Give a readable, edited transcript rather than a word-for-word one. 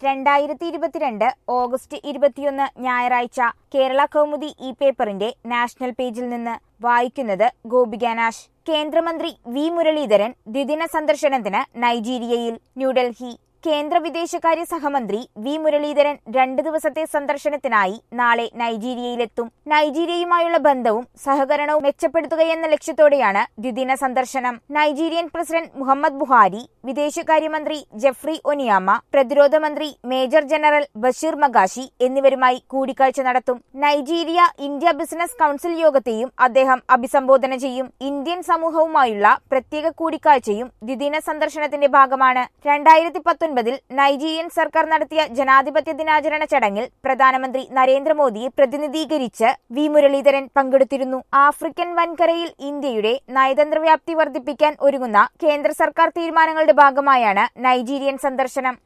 2022 August 21 ഞായറാഴ്ച കേരള കൗമുദി ഈ പേപ്പറിന്റെ നാഷണൽ പേജിൽ നിന്ന് വായിക്കുന്നത് ഗോപിക നാശ്. കേന്ദ്രമന്ത്രി വി മുരളീധരൻ ദ്വിദിന സന്ദർശനത്തിന് നൈജീരിയയിൽ. ന്യൂഡൽഹി. കേന്ദ്ര വിദേശകാര്യ സഹമന്ത്രി വി മുരളീധരൻ 2 ദിവസത്തെ സന്ദർശനത്തിനായി നാളെ നൈജീരിയയിലെത്തും. നൈജീരിയയുമായുള്ള ബന്ധവും സഹകരണവും മെച്ചപ്പെടുത്തുകയെന്ന ലക്ഷ്യത്തോടെയാണ് ദ്വിദിന സന്ദർശനം. നൈജീരിയൻ പ്രസിഡന്റ് മുഹമ്മദ് ബുഹാരി, വിദേശകാര്യമന്ത്രി ജെഫ്രി ഒനിയാമ, പ്രതിരോധ മന്ത്രി മേജർ ജനറൽ ബഷീർ മഗാശി എന്നിവരുമായി കൂടിക്കാഴ്ച നടത്തും. നൈജീരിയ ഇന്ത്യ ബിസിനസ് കൌൺസിൽ യോഗത്തെയും അദ്ദേഹം അഭിസംബോധന ചെയ്യും. ഇന്ത്യൻ സമൂഹവുമായുള്ള പ്രത്യേക കൂടിക്കാഴ്ചയും ദ്വിദിന സന്ദർശനത്തിന്റെ ഭാഗമാണ്. 2019 നൈജീരിയൻ സർക്കാർ നടത്തിയ ജനാധിപത്യ ദിനാചരണ ചടങ്ങിൽ പ്രധാനമന്ത്രി നരേന്ദ്രമോദിയെ പ്രതിനിധീകരിച്ച് വി മുരളീധരൻ പങ്കെടുത്തിരുന്നു. ആഫ്രിക്കൻ വൻകരയിൽ ഇന്ത്യയുടെ നയതന്ത്ര വ്യാപ്തി വർദ്ധിപ്പിക്കാൻ ഒരുങ്ങുന്ന കേന്ദ്ര സർക്കാർ തീരുമാനങ്ങളുടെ ഭാഗമായാണ് നൈജീരിയൻ സന്ദർശനം.